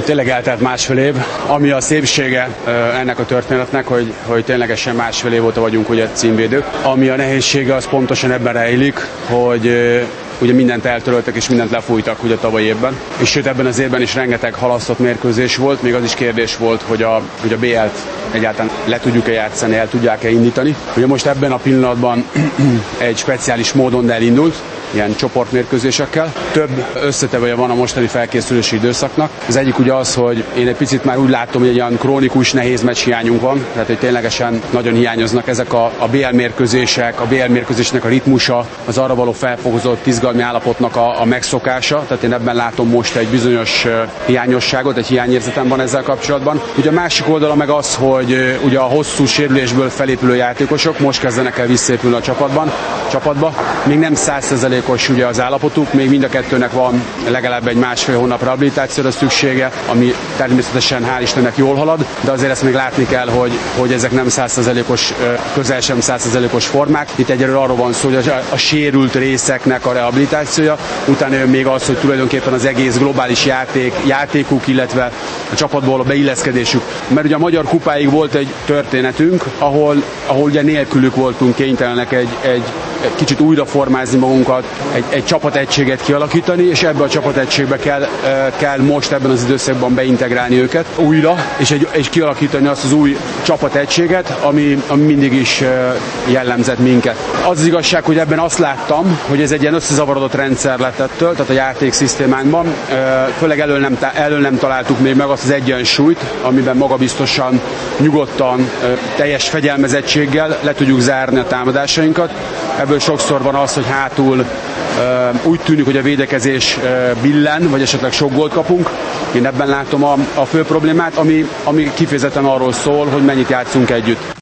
Tényleg eltelt másfél év, ami a szépsége ennek a történetnek, hogy ténylegesen másfél év óta vagyunk ugye címvédők. Ami a nehézsége, az pontosan ebben rejlik, hogy ugye mindent eltöröltek és mindent lefújtak ugye tavalyi évben. És sőt, ebben az évben is rengeteg halasztott mérkőzés volt, még az is kérdés volt, hogy a BL-t egyáltalán le tudjuk-e játszani, el tudják-e indítani. Ugye most ebben a pillanatban egy speciális módon elindult, ilyen csoportmérkőzésekkel. Több összetevője van a mostani felkészülési időszaknak. Az egyik ugye az, hogy én egy picit már úgy látom, hogy egy olyan krónikus, nehéz meccs hiányunk van, tehát hogy ténylegesen nagyon hiányoznak ezek a BL mérkőzések, a BL mérkőzésnek a ritmusa, az arra való felfokozott izgalmi állapotnak a megszokása, tehát én ebben látom most egy bizonyos hiányosságot, egy hiányérzetem van ezzel kapcsolatban. Ugye a másik oldala meg az, hogy ugye a hosszú sérülésből felépülő játékosok most kezdenek el visszaépülni a csapatba. Még nem 100%-os ugye az állapotuk, még mind a kettőnek van legalább egy másfél hónap rehabilitációra szüksége, ami természetesen hál' Istennek jól halad, de azért ezt még látni kell, hogy ezek nem 100%-os, közel sem 100%-os formák. Itt egyelőre arról van szó, hogy a részeknek a rehabilitációja, utána jön még az, hogy tulajdonképpen az egész globális játékuk, illetve a csapatból a beilleszkedésük. Mert ugye a Magyar Kupáig volt egy történetünk, ahol ugye nélkülük voltunk kénytelenek egy kicsit újraformázni magunkat, egy csapategységet kialakítani, és ebbe a csapategységbe kell most ebben az időszakban beintegrálni őket újra, és kialakítani azt az új csapategységet, ami mindig is jellemzett minket. Az igazság, hogy ebben azt láttam, hogy ez egy ilyen összezavarodott rendszer lett ettől, tehát a játékszisztémánkban. Főleg elől nem találtuk még meg azt az egyensúlyt, amiben magabiztosan, nyugodtan, teljes fegyelmezettséggel le tudjuk zárni a támadásainkat. Ebből sokszor van az, hogy hátul úgy tűnik, hogy a védekezés billen, vagy esetleg sok gólt kapunk. Én ebben látom a fő problémát, ami kifejezetten arról szól, hogy mennyit játszunk együtt.